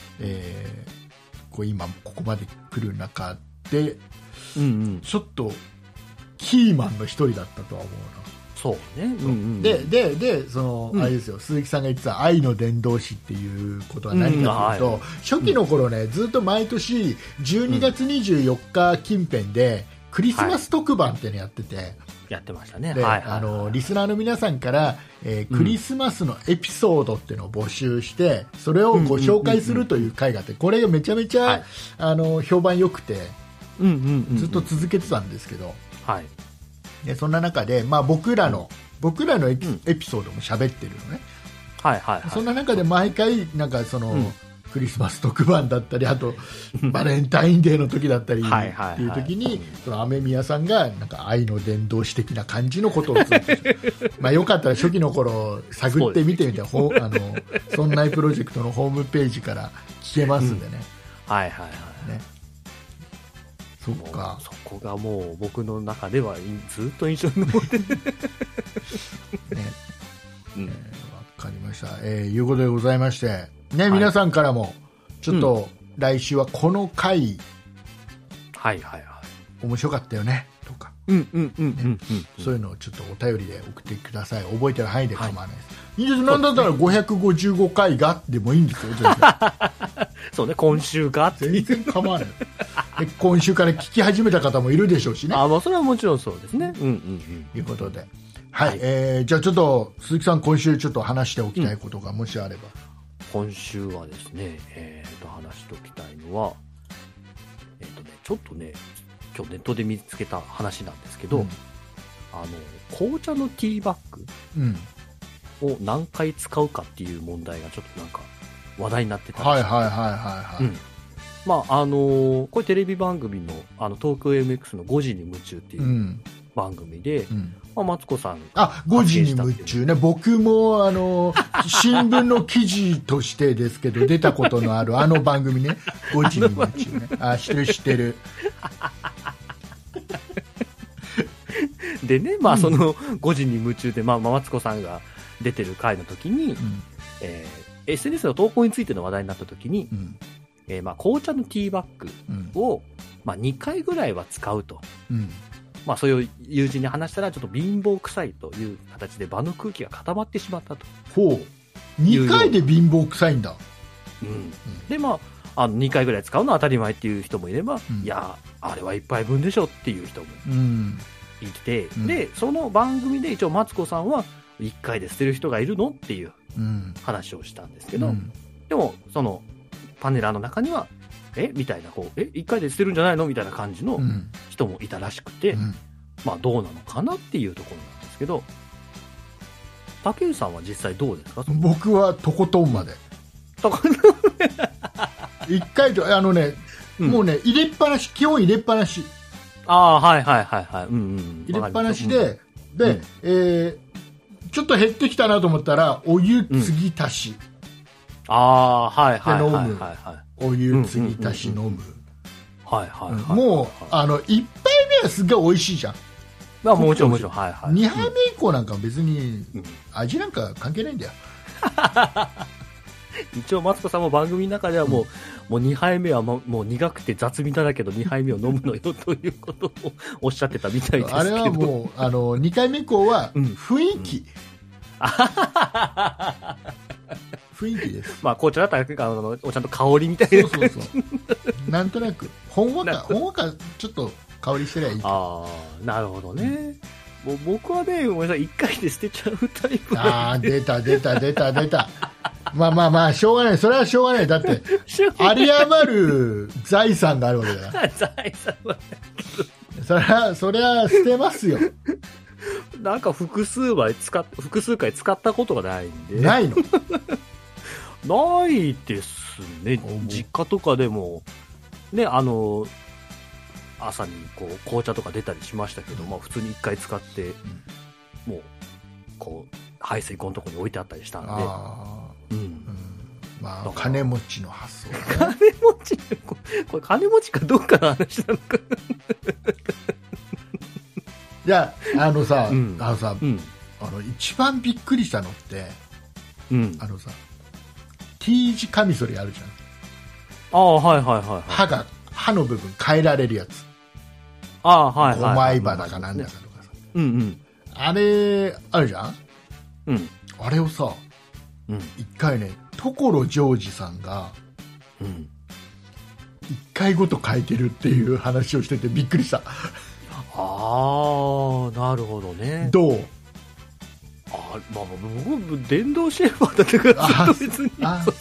今ここまで来る中で、ちょっとキーマンの一人だったとは思うな。 そうね。 であれですよ、鈴木さんが言ってた愛の伝道師っていうことは何かというと、初期の頃ね、ずっと毎年12月24日近辺でクリスマス特番っていうのやってて、 やってましたね。 リスナーの皆さんから、クリスマスのエピソードっていうのを募集して、それをご紹介するという回があって、これがめちゃめちゃ、評判良くて、ずっと続けてたんですけど、でそんな中で、まあ、僕らのエピソードも喋ってるのね。そんな中で毎回なんかクリスマス特番だったり、あとバレンタインデーの時だったりっていう時に、その雨宮さんがなんか愛の伝道師的な感じのことをずっとまあよかったら初期の頃探ってみてみて、そんなプロジェクトのホームページから聞けますんでね。 はいはいはいね。 そっか。 そこがもう僕の中ではずっと印象に残ってるね。 わかりました。いうことでございましてね、皆さんからもちょっと来週はこの回、はいはいはい、面白かったよねとか、そういうのをちょっとお便りで送ってください。覚えてる範囲で構わないです。いいです。なんだったら555回がでもいいんですよ。全然そうね、今週が全然構わない。で今週から聞き始めた方もいるでしょうしね。 まあそれはもちろんそうですね。 ということで、はい、じゃあちょっと鈴木さん、今週ちょっと話しておきたいことがもしあれば。 今週はですね、話しておきたいのは、ちょっとね、今日ネットで見つけた話なんですけど、紅茶のティーバッグを何回使うかっていう問題がちょっとなんか話題になってたんですよ。まあこれテレビ番組の東京 MX の5時に夢中っていう番組で、マツコさん 5時に夢中ね。僕も新聞の記事としてですけど出たことのある番組ね。5時に夢中ね。知ってるでね、まあその5時に夢中で、まあマツコさんが出てる回の時に、SNS の投稿についての話題になった時に、まあ紅茶のティーバッグを、まあ2回ぐらいは使うと。まあそういう友人に話したらちょっと貧乏臭いという形で場の空気が固まってしまったと。 ほう。2回で貧乏臭いんだ。 で、まあ、2回ぐらい使うのは当たり前っていう人もいれば、いや、あれは1杯分でしょっていう人もいて、で、その番組で一応マツコさんは1回で捨てる人がいるのっていう話をしたんですけど、でも、そのパネラーの中には、みたいな、1回で捨てるんじゃないのみたいな感じの人もいたらしくて、まあどうなのかなっていうところなんですけど、竹内さんは実際どうですか？ 僕はとことんまで。1回と、もうね、入れっぱなし、基本入れっぱなし。 はいはいはいはい。 入れっぱなしで、ちょっと減ってきたなと思ったら、お湯継ぎ足し。 はいはいはいはい。 お湯継ぎ足し飲む。 はいはいはい。 もう、1杯目はすっげえ美味しいじゃん。 まあもちろんもちろん。はいはい。 2杯目以降なんか別に、味なんか関係ないんだよ。 一応マツコさんも番組の中ではもう2杯目はもう苦くて雑味だけど2杯目を飲むのよということをおっしゃってたみたいですけど、 あれはもう2回目以降は雰囲気、雰囲気です。 まあ紅茶だったらお茶の香りみたいな。 そうなんとなくほんわかちょっと香りしてりゃいい。 なるほどね。もう僕はね、ごめんなさい、1回で捨てちゃうタイプなんで。出たまあしょうがない。それはしょうがない。だって有り余る財産があるわけだから財産はそれは捨てますよ。 なんか複数回使ったことがないんで。 ないの？ ないですね。実家とかでもね、朝に紅茶とか出たりしましたけど、まあ普通に1回使って、もう排水溝のところに置いてあったりしたんで。 まあ金持ちの発想、ね、 これ金持ちかどうかの話なのか。 いや一番びっくりしたのって、T 字カミソリあるじゃん。 はいはいはい。 歯の部分変えられるやつ。 はいはい。 5枚刃だかなんだかとかさ。あれあるじゃん。あれをさ、一回ね、所ジョージさんが一回ごと変えてるっていう話をしててびっくりした。 なるほどね。 どう？ まあ僕電動シェーバーだったから別に。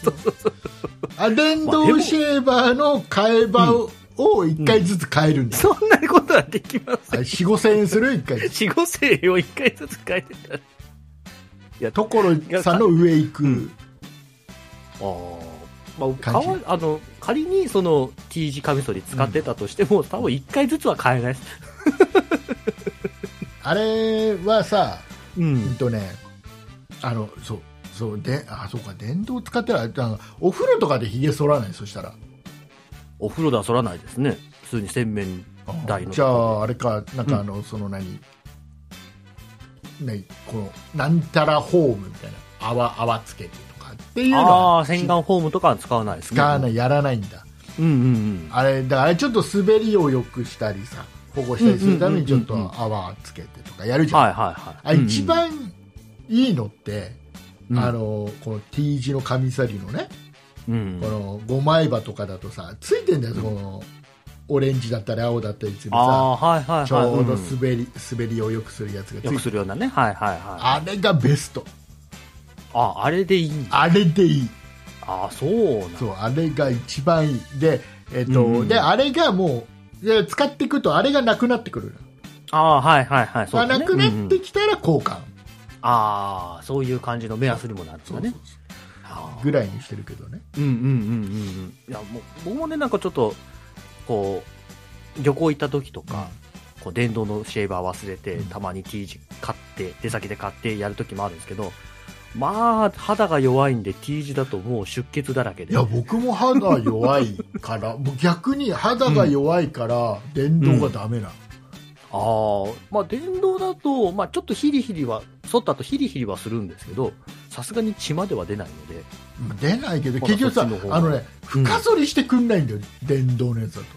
電動シェーバーの替え刃を一回ずつ変えるんだ。 そんなことはできます。 4、5千円する？一回。 4、5千円を一回ずつ変えてたら。 いや、所さんの上行く。 まあ、仮にその T 字カミソリ使ってたとしても、多分1回ずつは買えないです。 あれはさ、 ね、 そうか、電動使ってらお風呂とかで髭剃らない？そしたらお風呂では剃らないですね。普通に洗面台の。 じゃああれか、なんかそのこのなんたらホームみたいな泡つけてとかっていうのは、 洗顔フォームとかは使わないですね。 使わない、やらないんだ。あれだから、ちょっと滑りを良くしたりさ、保護したりするためにちょっと泡つけてとかやるじゃん。一番いいのって、この T 字のカミソリのね、この5枚刃とかだとさ、ついてんだよ、このオレンジだったり青だったりするさ、ちょうど滑りを良くするやつがついてる。 良くするようなね。 あれがベスト。 あれでいいんだ。 あれでいい。 そうなんだ。 そう、あれが一番いい。で、で、あれがもう、使っていくと、あれがなくなってくる。 そうなくなってきたら交換。 そういう感じの目安にもなるんですかね。 ぐらいにしてるけどね。 いや、僕もね、なんかちょっと、こう、旅行行った時とか、こう電動のシェーバー忘れて、たまに T 字買って、出先で買ってやる時もあるんですけど、まあ、肌が弱いんで T 字だともう出血だらけで。 いや、僕も肌弱いから、逆に肌が弱いから、電動がダメなの。まあ、電動だと、まあ、ちょっとヒリヒリは、剃った後ヒリヒリはするんですけど、さすがに血までは出ないので。 出ないけど、結局さ、深剃りしてくんないんだよ、電動のやつだと。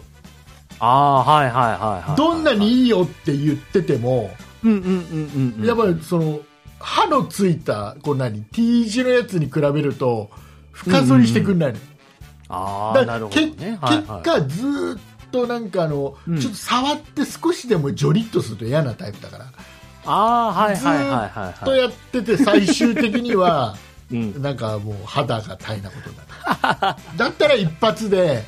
どんなにいいよって言ってても、やっぱりその、刃のついたT 字のやつに比べると深剃りしてくんないの。 なるほどね。 結果ずーっとなんかちょっと触って少しでもジョリッとすると嫌なタイプだから、ずーっとやってて最終的にはなんかもう肌が大変なことになる。だったら一発で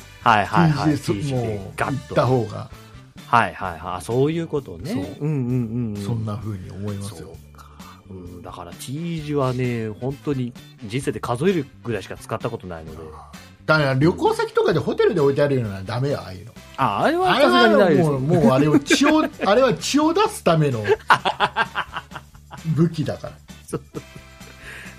T 字もういった方が、 そういうことね。 そんな風に思いますよ。 だから T 字はね、本当に人生で数えるぐらいしか使ったことないので。 だから旅行先とかでホテルで置いてあるようなのダメよ、ああいうの。 あれはさすがにないです。 もうあれは血を出すための武器だから。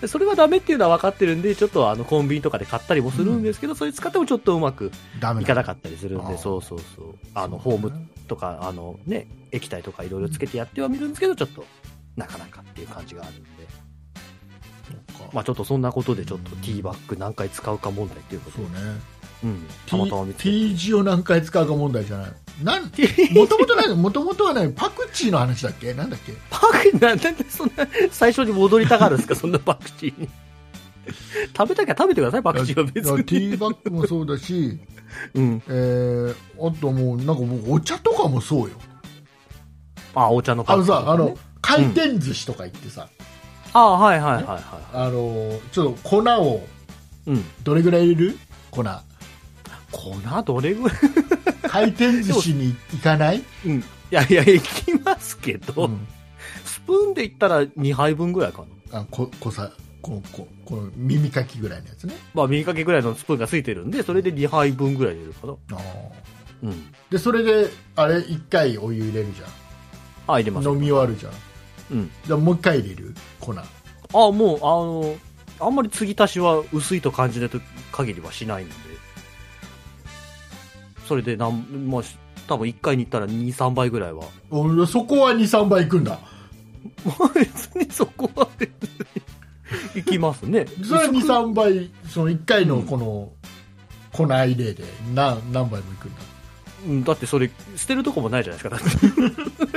それはダメっていうのは分かってるんで、ちょっとコンビニとかで買ったりもするんですけど、それ使ってもちょっとうまくいかなかったりするんで、そう。フォームとか液体とかいろいろつけてやってはみるんですけど、ちょっとなかなかっていう感じがあるんで、まあちょっとそんなことでちょっと T バッグ何回使うか問題っていうことで、たまたま見つけて T 字を何回使うか問題じゃない。もともとはね、パクチーの話だっけ、なんだっけ。 なんでそんな最初に戻りたがるんですか、そんなパクチーに。食べたきゃ食べてください、パクチーは別に。 ティーバッグもそうだし、あともうなんかお茶とかもそうよ。 お茶のパクチー、 回転寿司とか行ってさ、ちょっと粉をどれぐらい入れる？粉どれぐらい回転寿司に行かない？ いや行きますけど、スプーンで言ったら2杯分ぐらいかな。 この耳かきぐらいのやつね。 耳かきぐらいのスプーンがついてるんで、それで2杯分ぐらい入れるかな。 でそれであれ1回お湯入れるじゃん。 入れます。 飲み終わるじゃん。じゃあもう1回入れる粉。 もうあんまり継ぎ足しは薄いと感じない限りはしないんで、それで多分1回に行ったら 2,3 倍ぐらいは。 そこは 2,3 倍いくんだ。 別にそこは行きますね。 それは 2,3 倍、その1回のこの粉入れで何倍もいくんだ。 だってそれ捨てるとこもないじゃないですか。だ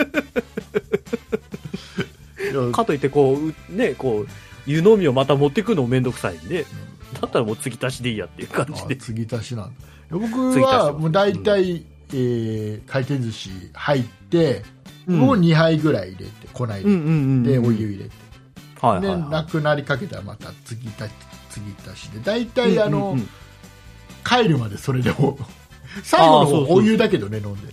ってかといってこう湯飲みをまた持ってくるのもめんどくさいんで、だったらもう継ぎ足しでいいやっていう感じで。 継ぎ足しなんだ。僕はもう大体、回転寿司入って、もう2杯ぐらい入れて、粉入れて、でお湯入れて、でなくなりかけたらまた継ぎ足しで、大体帰るまでそれで最後のお湯だけどね、飲んで。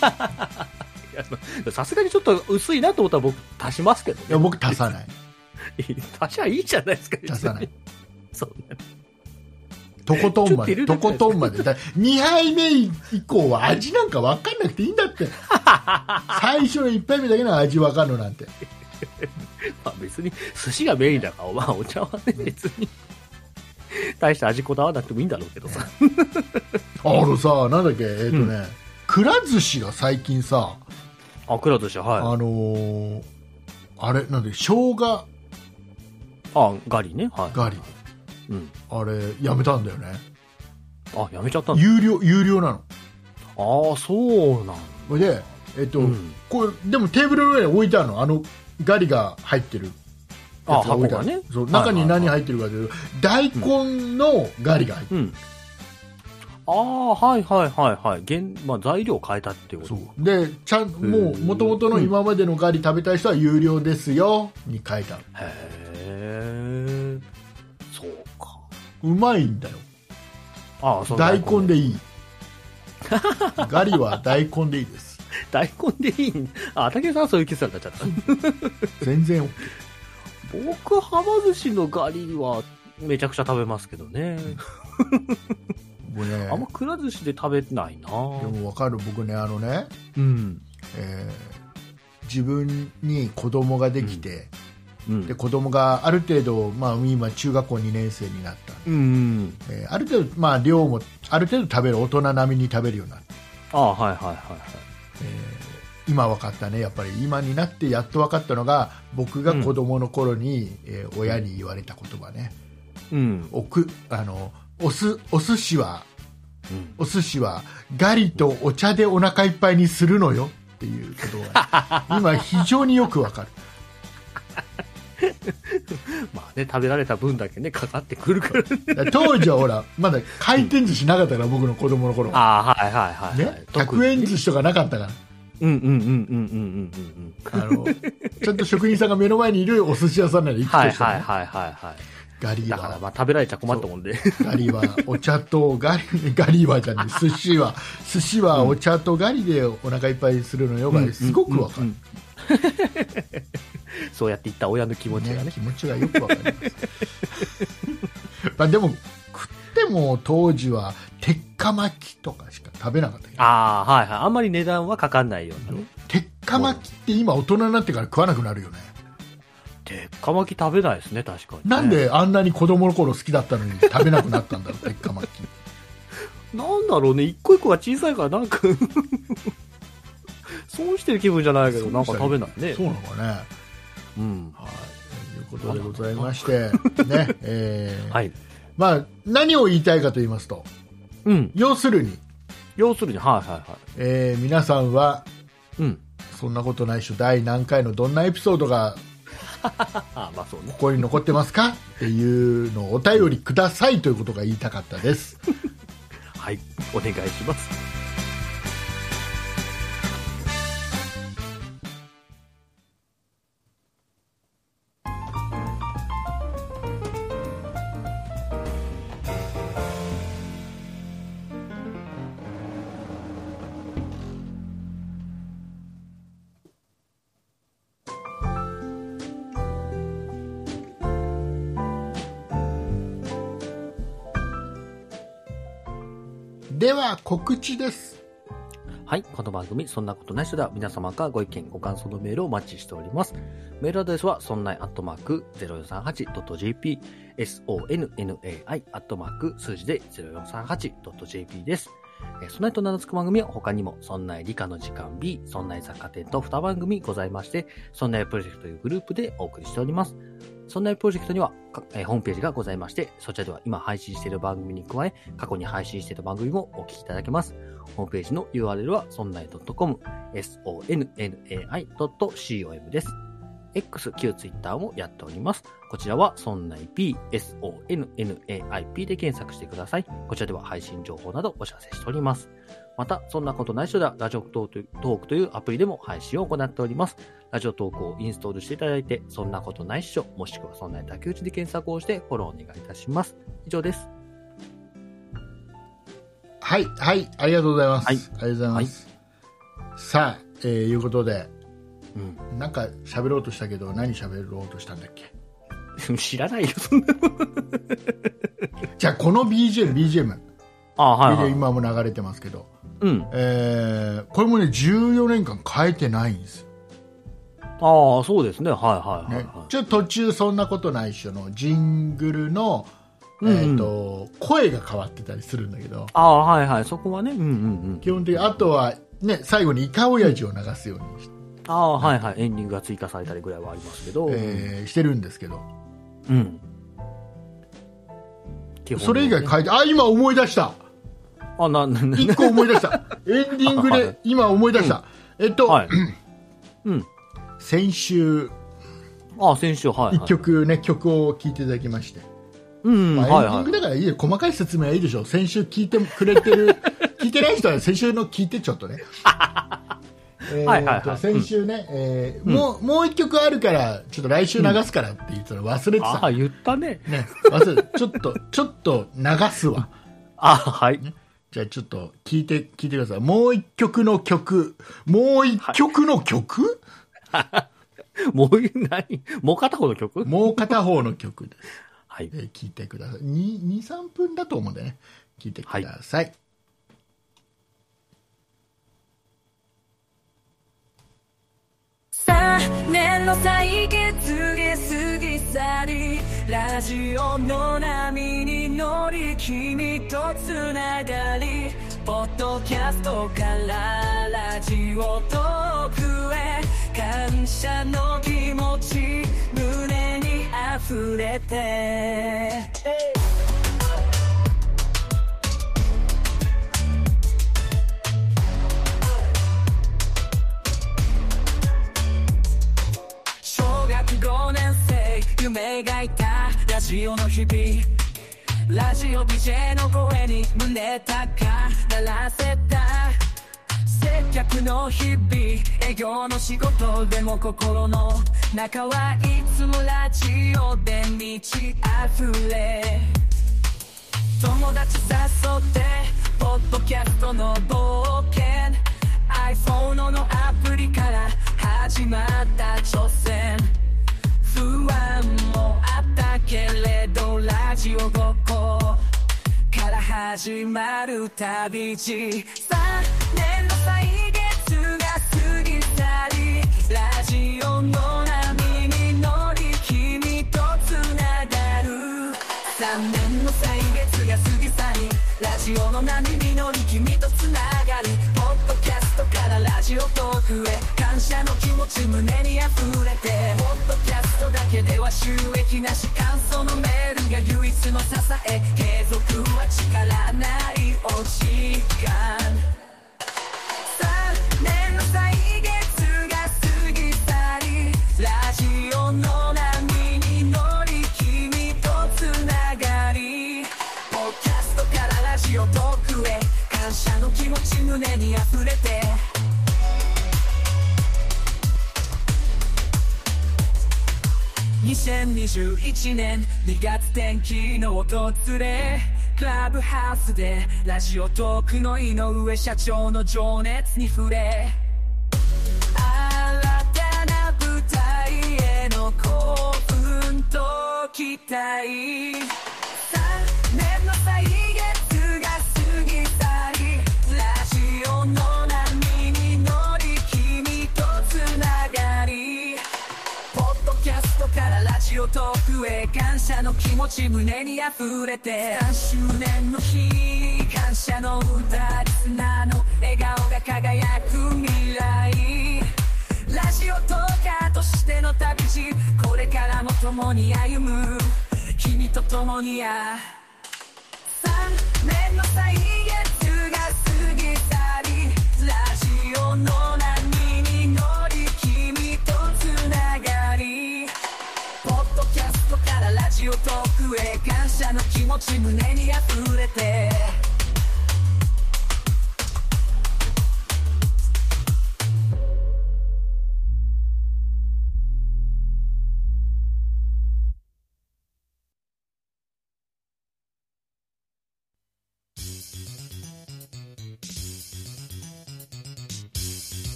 さすがにちょっと薄いなと思ったら僕足しますけどね。 いや、僕足さない。 足はいいじゃないですか。 足さない。 そうね。 とことんまで。とことんまで。2杯目以降は味なんか分かんなくていいんだって。最初の1杯目だけの味分かんのなんて。 まあ別に寿司がメインだから、まあお茶はね、別に。大して味こだわらなくてもいいんだろうけどさ。 さ、なんだっけ、くら寿司が最近さ、 くら寿司、はい。 あれ、なんで、生姜。 ガリね。はい。 ガリ。うん。あれ、やめたんだよね。 やめちゃったんだ。 有料なの。そうなんだ。 で、これ、でもテーブルの上に置いてあるの。ガリが入ってる。 箱がね。 そう、中に何入ってるかというと、大根のガリが入ってる。 はいはいはい。材料を変えたっていうこと。 そうで、もともとの今までのガリ食べたい人は有料ですよに書いてある。 へえ。そうか。 うまいんだよ。大根でいい。ガリは大根でいいです。 大根でいいんだ。竹さんはそういう気さになっちゃった。 全然 OK。 僕、はま寿司のガリはめちゃくちゃ食べますけどね。あんまくら寿司で食べないな。でも分かる。僕ね、 うん。 自分に子供ができて、で子供がある程度、今中学校2年生になった、ある程度、量もある程度食べる、大人並みに食べるようになった。 はいはいはい。 今分かったね。やっぱり今になってやっと分かったのが、僕が子供の頃に、親に言われた言葉ね。お寿司はガリとお茶でお腹いっぱいにするのよっていうことが今非常によくわかる。 まあね、食べられた分だけねかかってくるから、 ね、当時はほらまだ回転寿司なかったから、僕の子供の頃は。はいはいはい、 ね、100円寿司とかなかったから。ちゃんと職人さんが目の前にいるお寿司屋さんなら行くとしたら、ガリはだから食べられちゃ困ったもんで、 ガリはお茶とガリはじゃない、寿司はお茶とガリでお腹いっぱいにするのよがすごくわかる。 そうやって言った親の気持ちがね、 気持ちがよくわかります。でも食っても当時は鉄火巻きとかしか食べなかったけど、 あんまり値段はかかんないようなね。 鉄火巻きって今大人になってから食わなくなるよね。 鉄火巻き食べないですね、確かに、ね。 なんであんなに子供の頃好きだったのに食べなくなったんだろう、鉄火巻き。 なんだろうね、一個一個が小さいからなんか損してる気分じゃないけど、なんか食べないね。 そうなのかね。ということでございましてね、はい。何を言いたいかと言いますと、要するに、皆さんは、そんなことないっしょ、第何回のどんなエピソードがここに残ってますかっていうのをお便りくださいということが言いたかったです。 はい、お願いします。 では告知です。 はい、この番組そんなことない人では皆様からご意見ご感想のメールをお待ちしております。メールアドレスはそんない @0438.jp sonnai 数字で 0438.jp です。そんないと名の付く番組は他にもそんない理科の時間 B、そんない雑貨店と2番組ございまして、そんないプロジェクトというグループでお送りしております。そんなプロジェクトには、ホームページがございまして、そちらでは今配信している番組に加え、過去に配信している番組もお聞きいただけます。ホームページの URL は sonnai.com、sonnai.com です。X、旧 Twitter もやっております。こちらは sonnaip、sonnaip で検索してください。こちらでは配信情報などお知らせしております。また、そんなことない人では、ラジオトークというアプリでも配信を行っております。ラジオトークをインストールしていただいて、そんなことないっしょ、もしくはそんな竹内で検索をしてフォローお願いいたします。以上です。 はい、はい、ありがとうございます。はい、ありがとうございます。はい、さあ、いうことで、なんか喋ろうとしたけど、何喋ろうとしたんだっけ？ 知らないよ、そんなの。 じゃあこの BGM、 はいはい、 今も流れてますけど、 うん、 これもね14年間変えてないんですよ。 ああ、そうですね。はいはいはい、はい、 ね。ちょっと途中そんなことないっしょのジングルの、声が変わってたりするんだけど。 ああ、はいはい。そこはね。うんうんうん。 基本的に、あとはね、最後にイカオヤジを流すようにして。 ああ、はいはい。エンディングが追加されたりぐらいはありますけど。 してるんですけど。 うん。 それ以外変えて、今思い出した。一個思い出した。エンディングで今思い出した。はい、うん。先週、 先週、はい、はい。 一曲ね、曲を聴いていただきまして。 うん、 エンディングだからいいよ。細かい説明はいいでしょ。先週聴いてくれてる、聞いてない人は先週の聞いてちょっとね。先週ね、もう一曲あるから、ちょっと来週流すからって言ったら忘れてた。 言ったね。 忘れて、ちょっと流すわ。 はい。 じゃあちょっと聞いてください。もう一曲の曲。もう片方の曲もう片方の曲です。はい。聞いてください。2、3分だと思うんでね。聞いてください。はい、3年の歳月が過ぎ去り、ラジオの波に乗り、君とつながり、ポッドキャストからラジオトークへ、感謝の気持ち胸に溢れて、小学5年生夢描いたラジオの日々、ラジオ DJ の声に胸高鳴らせた、接客の日々、営業の仕事でも心の中はいつもラジオで満ち溢れ、友達誘ってポッドキャストの冒険、 iPhone のアプリから始まった挑戦、不安もあったけれどラジオごっこから始まる旅路、3年の歳月が過ぎ去り、ラジオの波に乗り、君とつながる、3年の歳月が過ぎ去り、ラジオの波に乗り、君とつながる、ポッドキャストからラジオトークへ、感謝の気持ち胸に溢れて、ポッドキャストだけでは収益なし、感想のメールが唯一の支え、継続は力ないお時間、3年の歳月が過ぎ去り、ラジオの波に乗り、君とつながり、ポッドキャストからラジオトークへ、感謝の気持ち胸に溢れて、2021年2月天気の訪れ、クラブハウスでラジオトークの井上社長の情熱に触れ、新たな舞台への興奮と期待、3年の歳月が過ぎ去り、ラジオの波に乗り、君とつながり、ポッドキャストからラジオトークへ、感謝の気持ち胸に溢れて、3周年の日、感謝の歌、リスナーの笑顔が輝く未来、ラジオトーカーとしての旅路、これからも共に歩む、君と共にや、3年の歳月が過ぎ去り、ラジオの波に乗り、君とつながり、ポッドキャストからラジオトークへ、感謝の気持ち胸に溢れて、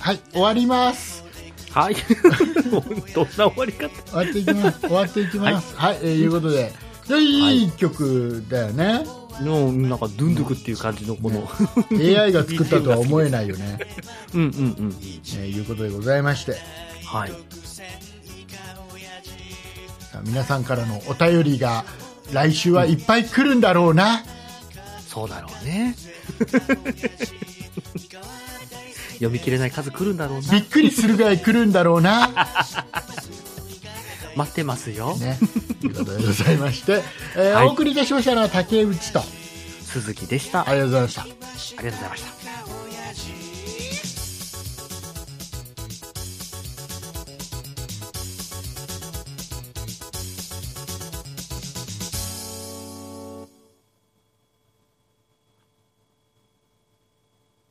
はい、終わります。 はい。どんな終わり方。 終わっていきます。終わっていきます。はい、いうことで、いい曲だよね。 なんかドゥンドゥクっていう感じのこの、 ね、AI が作ったとは思えないよね。 うんうんうん。 いうことでございまして。 はい。 さあ皆さんからのお便りが来週はいっぱい来るんだろうな。 そうだろうね。読み切れない数来るんだろうな。 びっくりするぐらい来るんだろうな。 待ってますよ。 ね。ということでございまして、お送りいたしましたのは竹内と鈴木でした。 ありがとうございました。 ありがとうございました。